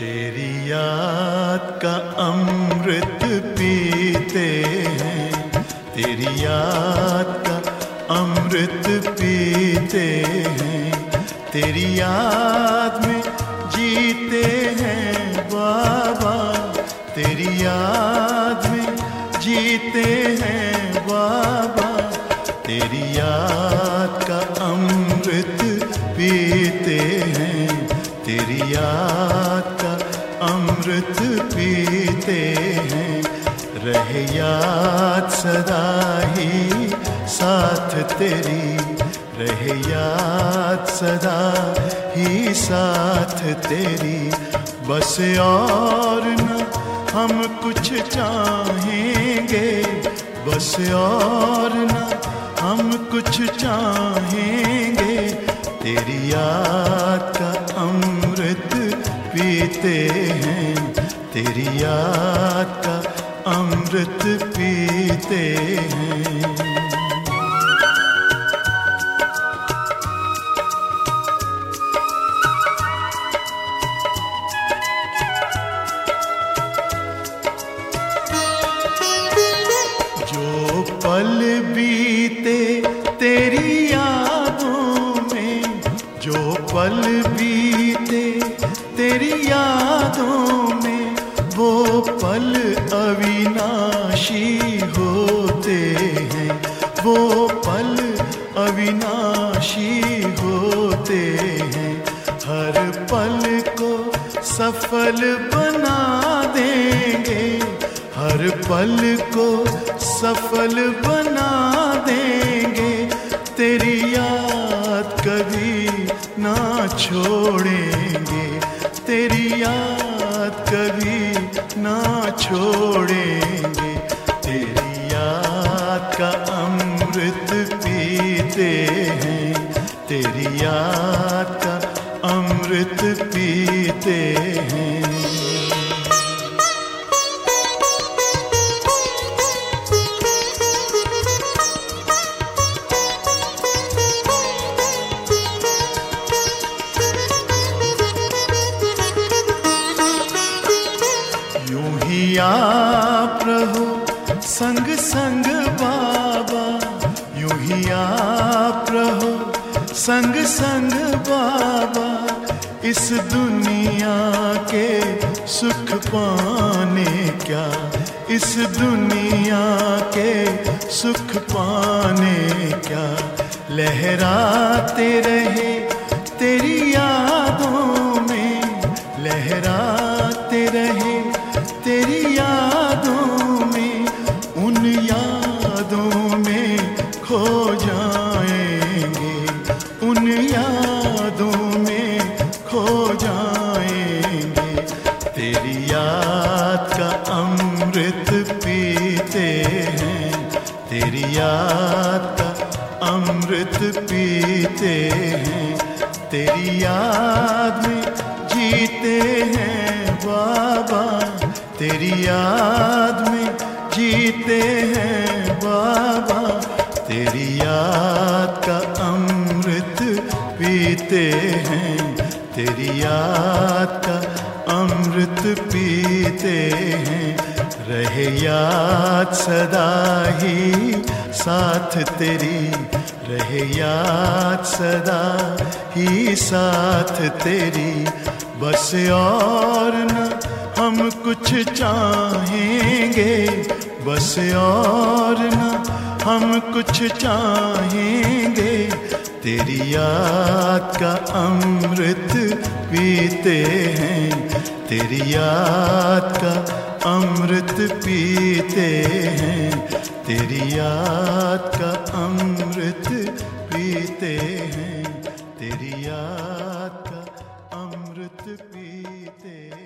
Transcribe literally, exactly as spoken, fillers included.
तेरी याद का अमृत पीते हैं, तेरी याद का अमृत पीते हैं, तेरी याद में जीते हैं बाबा, तेरी याद में जीते हैं बाबा, तेरी याद का अमृत पीते हैं, तेरी याद का अमृत पीते हैं। रहे याद सदा ही साथ तेरी, रहे याद सदा ही साथ तेरी। बस और न हम कुछ चाहेंगे, बस और न हम कुछ चाहेंगे, तेरी याद का अमृत पीते हैं, तेरी याद का अमृत पीते हैं। जो पल बीते तेरी यादों में, जो पल बीते तेरी यादों में, वो पल अविनाशी होते हैं, वो पल अविनाशी होते हैं। हर पल को सफल बना देंगे, हर पल को सफल बना देंगे, तेरी याद कभी ना छोड़ेंगे, तेरी याद कभी ना छोड़ेंगे। तेरी याद का अमृत पीते हैं, तेरी याद का अमृत पीते हैं। यूं ही आप रहो संग संग बाबा, यूं ही आप रहो संग संग बाबा, इस दुनिया के सुख पाने क्या, इस दुनिया के सुख पाने क्या। लहराते रहे तेरी यादों में, लहराते रहे तेरी यादों में, उन यादों में खो जाएंगे, उन यादों में खो जाएंगे। तेरी याद का अमृत पीते हैं, तेरी याद का अमृत पीते हैं, तेरी याद में जीते हैं बाबा, तेरी याद में जीते हैं बाबा, तेरी याद का अमृत पीते हैं, तेरी याद का अमृत पीते हैं। रहे याद सदा ही साथ तेरी, रहे याद सदा ही साथ तेरी। बस और न हम कुछ चाहेंगे, बस और न हम कुछ चाहेंगे, तेरी याद का अमृत पीते हैं, तेरी याद का अमृत पीते हैं, तेरी याद का अमृत पीते हैं, तेरी याद का अमृत पीते हैं।